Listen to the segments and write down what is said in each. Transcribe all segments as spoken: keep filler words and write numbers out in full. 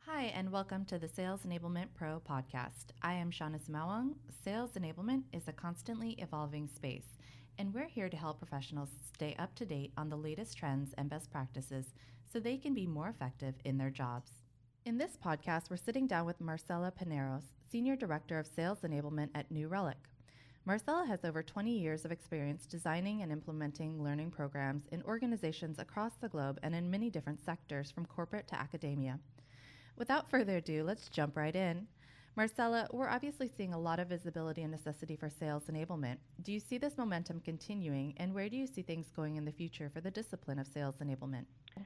Hi, and welcome to the Sales Enablement Pro podcast. I am Shauna Samawang. Sales enablement is a constantly evolving space, and we're here to help professionals stay up to date on the latest trends and best practices so they can be more effective in their jobs. In this podcast, we're sitting down with Marcela Pineros, Senior Director of Sales Enablement at New Relic. Marcela has over twenty years of experience designing and implementing learning programs in organizations across the globe and in many different sectors from corporate to academia. Without further ado, let's jump right in. Marcela, we're obviously seeing a lot of visibility and necessity for sales enablement. Do you see this momentum continuing, and where do you see things going in the future for the discipline of sales enablement?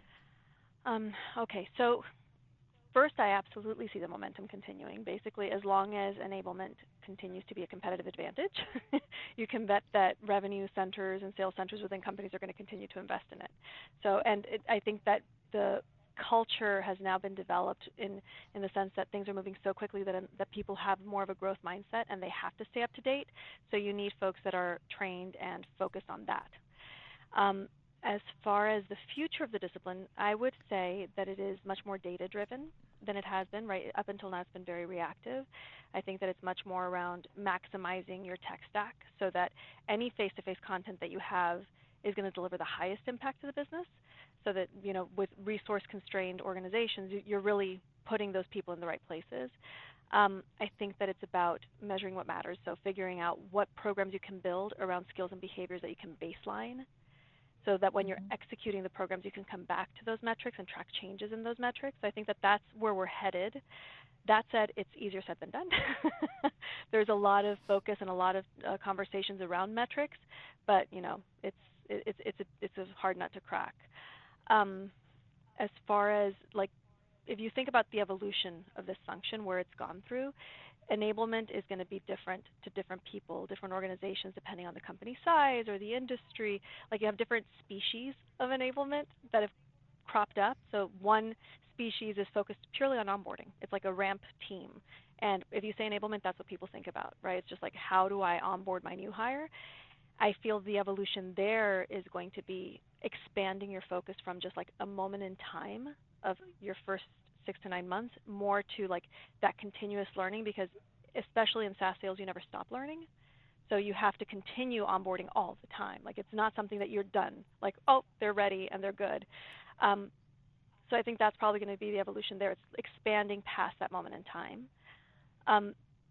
Um, okay, so first, I absolutely see the momentum continuing. Basically, as long as enablement continues to be a competitive advantage, you can bet that revenue centers and sales centers within companies are going to continue to invest in it. So, and it, I think that the culture has now been developed in, in the sense that things are moving so quickly that, that people have more of a growth mindset and they have to stay up to date. So you need folks that are trained and focused on that. Um, as far as the future of the discipline, I would say that it is much more data-driven than it has been. Right up until now, it's been very reactive. I think that it's much more around maximizing your tech stack so that any face-to-face content that you have is going to deliver the highest impact to the business. So that, you know, with resource-constrained organizations, you're really putting those people in the right places. Um, I think that it's about measuring what matters. So figuring out what programs you can build around skills and behaviors that you can baseline, so that when you're Mhm. executing the programs, you can come back to those metrics and track changes in those metrics. So I think that that's where we're headed. That said, it's easier said than done. There's a lot of focus and a lot of uh, conversations around metrics, but you know, it's it, it's it's a, it's a hard nut to crack. Um, as far as like, if you think about the evolution of this function, where it's gone through, enablement is going to be different to different people, different organizations, depending on the company size or the industry. Like you have different species of enablement that have cropped up. So one species is focused purely on onboarding. It's like a ramp team. And if you say enablement, that's what people think about, right? It's just like, how do I onboard my new hire? I feel the evolution there is going to be expanding your focus from just like a moment in time of your first six to nine months more to like that continuous learning, because especially in SaaS sales, you never stop learning. So you have to continue onboarding all the time. Like it's not something that you're done. Like, oh, they're ready and they're good. Um, so I think that's probably going to be the evolution there. It's expanding past that moment in time. Um,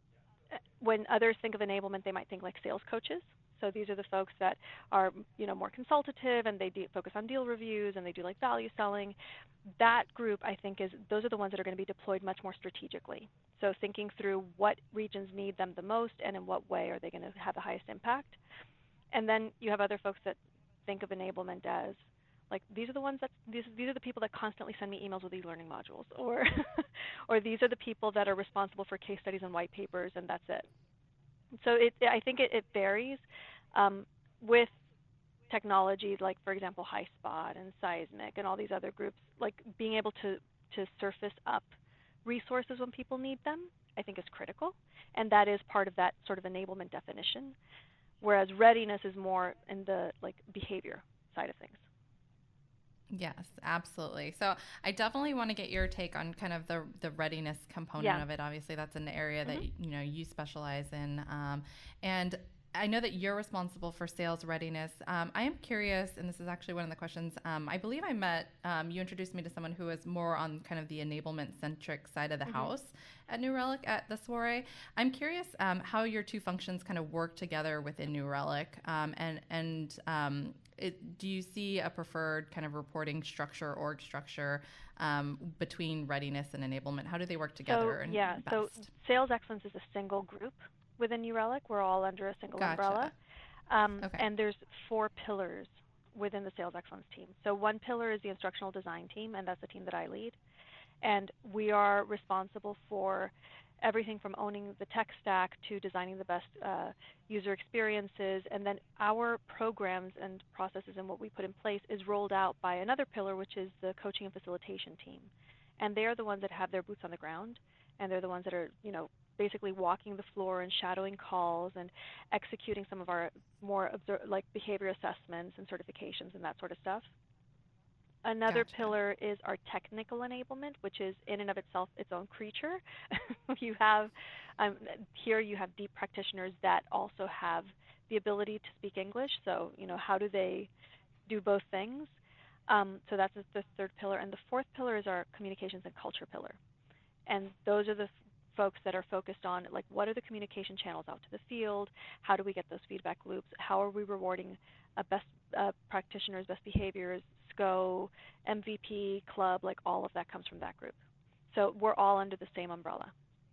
when others think of enablement, they might think like sales coaches. So these are the folks that are, you know, more consultative, and they do focus on deal reviews, and they do like value selling. That group, I think, is those are the ones that are going to be deployed much more strategically. So thinking through what regions need them the most, and in what way are they going to have the highest impact. And then you have other folks that think of enablement as like, these are the ones that these these are the people that constantly send me emails with e-learning modules, or or these are the people that are responsible for case studies and white papers, and that's it. So it, I think it, it varies um, with technologies like, for example, HighSpot and Seismic and all these other groups. Like being able to to surface up resources when people need them, I think is critical, and that is part of that sort of enablement definition. Whereas readiness is more in the like behavior side of things. Yes, absolutely. So I definitely want to get your take on kind of the the readiness component Yeah. of it. Obviously, that's an area that Mhm. you know you specialize in, um, and I know that you're responsible for sales readiness. Um, I am curious, and this is actually one of the questions. Um, I believe I met um, you introduced me to someone who was more on kind of the enablement centric side of the Mhm. house at New Relic at the soiree. I'm curious um, how your two functions kind of work together within New Relic, um, and and um, it, do you see a preferred kind of reporting structure, org structure um, between readiness and enablement? How do they work So together and yeah, so best? sales excellence is a single group within New Relic. We're all under a single umbrella. Gotcha. Um, Okay. and there's four pillars within the sales excellence team. So one pillar is the instructional design team, and that's the team that I lead. And we are responsible for everything from owning the tech stack to designing the best uh, user experiences. And then our programs and processes and what we put in place is rolled out by another pillar, which is the coaching and facilitation team. And they are the ones that have their boots on the ground, and they're the ones that are, you know, basically walking the floor and shadowing calls and executing some of our more observ- like behavior assessments and certifications and that sort of stuff. Another Gotcha. pillar is our technical enablement, which is in and of itself its own creature. you have um, Here you have deep practitioners that also have the ability to speak English. So, you know, how do they do both things? Um, so that's the third pillar. And the fourth pillar is our communications and culture pillar. And those are the f- folks that are focused on, like, what are the communication channels out to the field? How do we get those feedback loops? How are we rewarding uh, best uh, practitioners, best behaviors, S C O, M V P, club, like all of that comes from that group. So we're all under the same umbrella.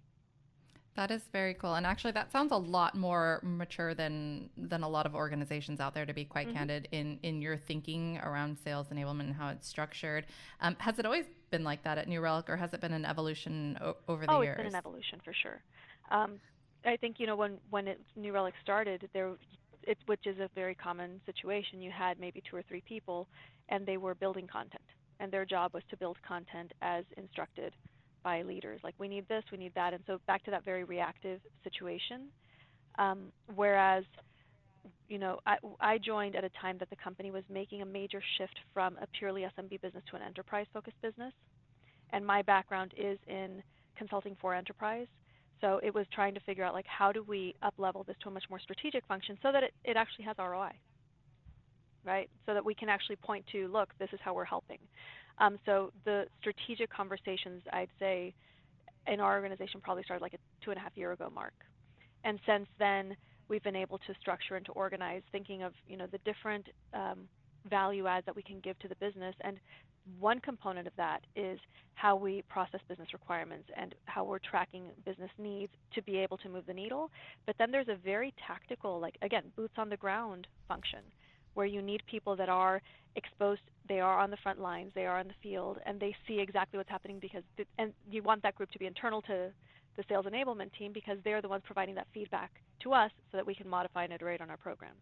That is very cool. And actually that sounds a lot more mature than than a lot of organizations out there, to be quite Mm-hmm. candid, in in your thinking around sales enablement and how it's structured. Um, has it always been like that at New Relic, or has it been an evolution o- over the Oh, it's been years? an evolution for sure. Um, I think, you know, when when it, New Relic started, there, it, which is a very common situation. You had maybe two or three people, and they were building content, and their job was to build content as instructed by leaders. Like, we need this, we need that, and so back to that very reactive situation. Um, whereas, you know, I, I joined at a time that the company was making a major shift from a purely S M B business to an enterprise-focused business, and my background is in consulting for enterprise. So it was trying to figure out, like, how do we up level this to a much more strategic function so that it, it actually has R O I, right? So that we can actually point to, look, this is how we're helping. Um, so the strategic conversations, I'd say, in our organization probably started like a two and a half year ago mark. And since then, we've been able to structure and to organize, thinking of, you know, the different um, value adds that we can give to the business. And one component of that is how we process business requirements and how we're tracking business needs to be able to move the needle. But then there's a very tactical, like, again, boots on the ground function, where you need people that are exposed, they are on the front lines, they are in the field, and they see exactly what's happening, because th- and you want that group to be internal to the sales enablement team, because they're the ones providing that feedback to us so that we can modify and iterate on our programs.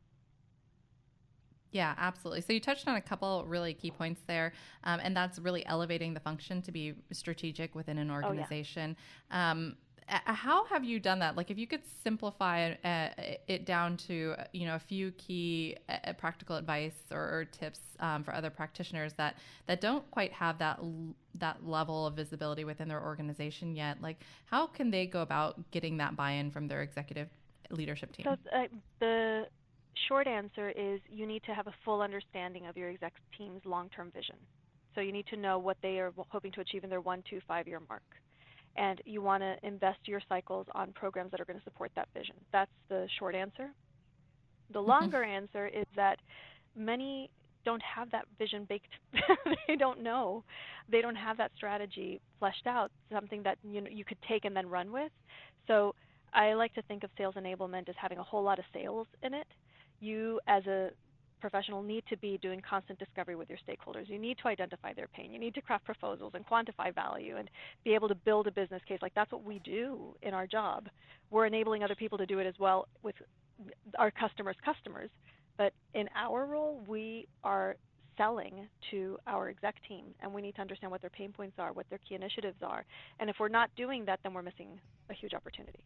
Yeah, absolutely. So you touched on a couple really key points there, um, and that's really elevating the function to be strategic within an Oh, yeah. organization. Um, a- how have you done that? Like, if you could simplify uh, it down to, you know, a few key uh, practical advice or, or tips um, for other practitioners that that don't quite have that l- that level of visibility within their organization yet. Like, how can they go about getting that buy-in from their executive leadership So team? uh, the short answer is you need to have a full understanding of your exec team's long-term vision. So you need to know what they are hoping to achieve in their one, two, five-year mark. And you want to invest your cycles on programs that are going to support that vision. That's the short answer. The longer answer is that many don't have that vision baked. They don't know. They don't have that strategy fleshed out, something that you know, you could take and then run with. So I like to think of sales enablement as having a whole lot of sales in it. You, as a professional, need to be doing constant discovery with your stakeholders. You need to identify their pain. You need to craft proposals and quantify value and be able to build a business case. Like, that's what we do in our job. We're enabling other people to do it as well with our customers' customers. But in our role, we are selling to our exec team, and we need to understand what their pain points are, what their key initiatives are. And if we're not doing that, then we're missing a huge opportunity.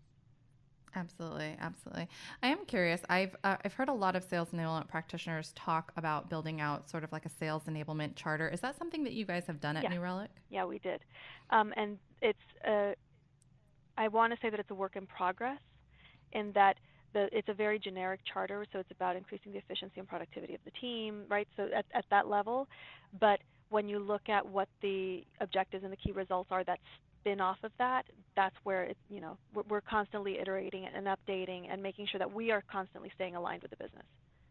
Absolutely, absolutely. I am curious. I've uh, I've heard a lot of sales enablement practitioners talk about building out sort of like a sales enablement charter. Is that something that you guys have done at Yeah, New Relic? yeah, we did. Um, and it's, uh, I want to say that it's a work in progress, in that the, it's a very generic charter, so it's about increasing the efficiency and productivity of the team, right? So at, at that level, but when you look at what the objectives and the key results are that spin off of that, that's where it's, you know, we're, we're constantly iterating and updating and making sure that we are constantly staying aligned with the business.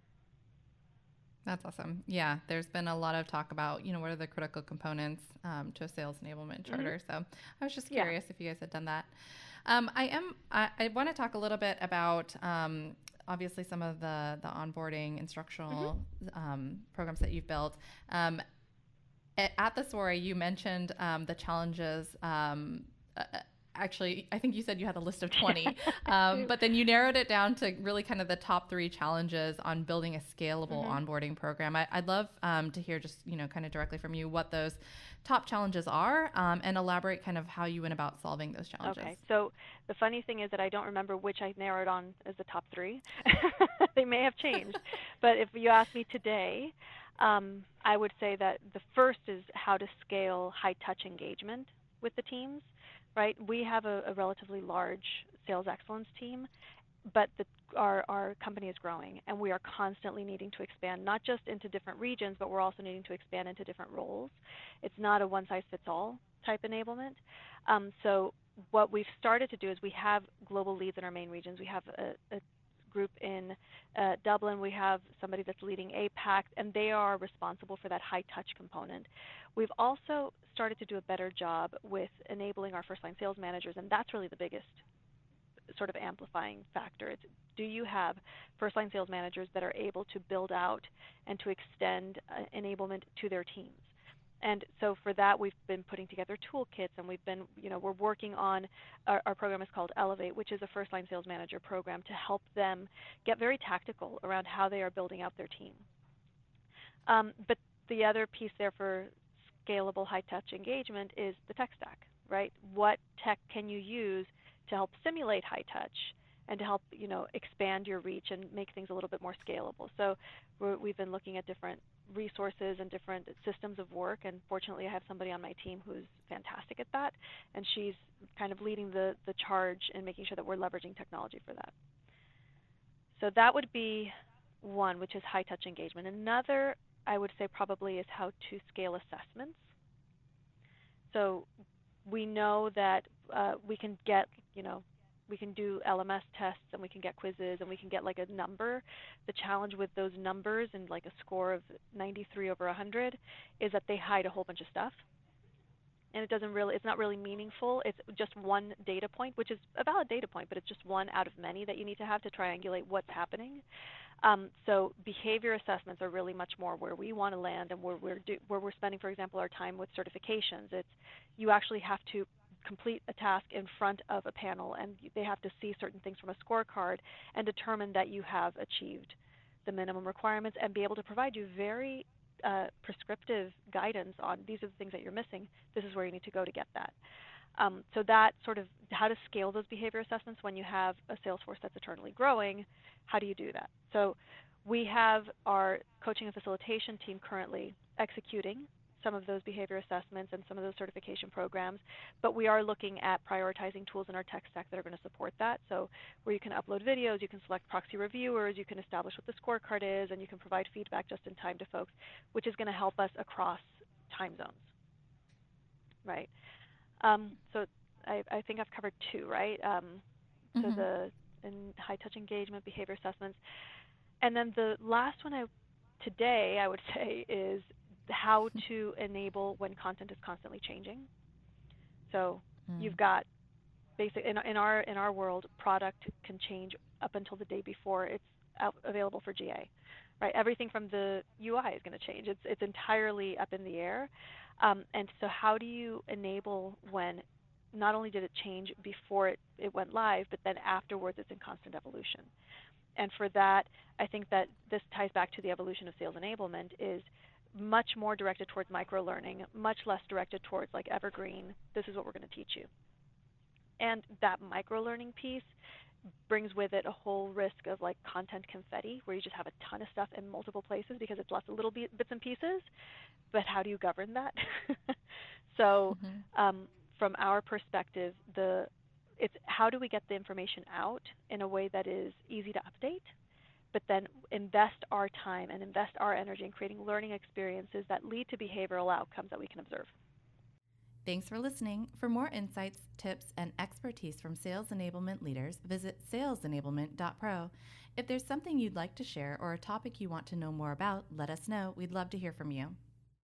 That's awesome. Yeah, there's been a lot of talk about, you know, what are the critical components um, to a sales enablement charter. Mm-hmm. So I was just Yeah. curious if you guys had done that. Um, I am. I, I want to talk a little bit about um, obviously some of the the onboarding instructional Mm-hmm. um, programs that you've built. Um, at, at the Soiree, you mentioned um, the challenges. Um, uh, actually, I think you said you had a list of twenty, um, but then you narrowed it down to really kind of the top three challenges on building a scalable Mm-hmm. onboarding program. I, I'd love um, to hear just, you know, kind of directly from you what those top challenges are, um, and elaborate kind of how you went about solving those challenges. Okay, so the funny thing is that I don't remember which I narrowed on as the top three. They may have changed. But if you ask me today, Um, I would say that the first is how to scale high-touch engagement with the teams, right? We have a, a relatively large sales excellence team, but the, our, our company is growing, and we are constantly needing to expand, not just into different regions, but we're also needing to expand into different roles. It's not a one-size-fits-all type enablement. Um, so what we've started to do is we have global leads in our main regions. We have a, a group in uh, Dublin. We have somebody that's leading APAC, and they are responsible for that high-touch component. We've also started to do a better job with enabling our first-line sales managers, and that's really the biggest sort of amplifying factor. It's, do you have first-line sales managers that are able to build out and to extend uh, enablement to their teams? And so for that, we've been putting together toolkits, and we've been, you know, we're working on, our, our program is called Elevate, which is a first-line sales manager program to help them get very tactical around how they are building out their team. Um, but the other piece there for scalable high-touch engagement is the tech stack, right? What tech can you use to help simulate high touch and to help, you know, expand your reach and make things a little bit more scalable? So we're, we've been looking at different resources and different systems of work, and fortunately I have somebody on my team who's fantastic at that, and she's kind of leading the, the charge and making sure that we're leveraging technology for that. So that would be one, which is high touch engagement. Another, I would say, probably is how to scale assessments. So we know that uh, we can get, you know, we can do L M S tests and we can get quizzes and we can get like a number. The challenge with those numbers and like a score of ninety-three over one hundred is that they hide a whole bunch of stuff. And it doesn't really, it's not really meaningful. It's just one data point, which is a valid data point, but it's just one out of many that you need to have to triangulate what's happening. Um, so behavior assessments are really much more where we want to land, and where we're, do, where we're spending, for example, our time with certifications. It's you actually have to complete a task in front of a panel, and they have to see certain things from a scorecard and determine that you have achieved the minimum requirements and be able to provide you very uh, prescriptive guidance on these are the things that you're missing. This is where you need to go to get that. Um, so that sort of how to scale those behavior assessments when you have a sales force that's eternally growing, how do you do that? So we have our coaching and facilitation team currently executing some of those behavior assessments and some of those certification programs, but we are looking at prioritizing tools in our tech stack that are going to support that. So where you can upload videos, you can select proxy reviewers, you can establish what the scorecard is, and you can provide feedback just in time to folks, which is going to help us across time zones, right? Um, so I, I think I've covered two, right? Um, mm-hmm. So the in high-touch engagement, behavior assessments. And then the last one I, today I would say is how to enable when content is constantly changing. So mm. you've got basic in, in our in our world, product can change up until the day before it's out, available for G A, right? Everything from the U I is going to change. It's it's entirely up in the air. Um, and so how do you enable when not only did it change before it, it went live, but then afterwards it's in constant evolution? And for that, I think that this ties back to the evolution of sales enablement is much more directed towards micro-learning, much less directed towards like evergreen, this is what we're going to teach you. And that micro-learning piece brings with it a whole risk of like content confetti, where you just have a ton of stuff in multiple places because it's lots of little bits and pieces, but how do you govern that? So mm-hmm. um, from our perspective, the it's how do we get the information out in a way that is easy to update, but then invest our time and invest our energy in creating learning experiences that lead to behavioral outcomes that we can observe. Thanks for listening. For more insights, tips, and expertise from sales enablement leaders, visit sales enablement dot pro. If there's something you'd like to share or a topic you want to know more about, let us know. We'd love to hear from you.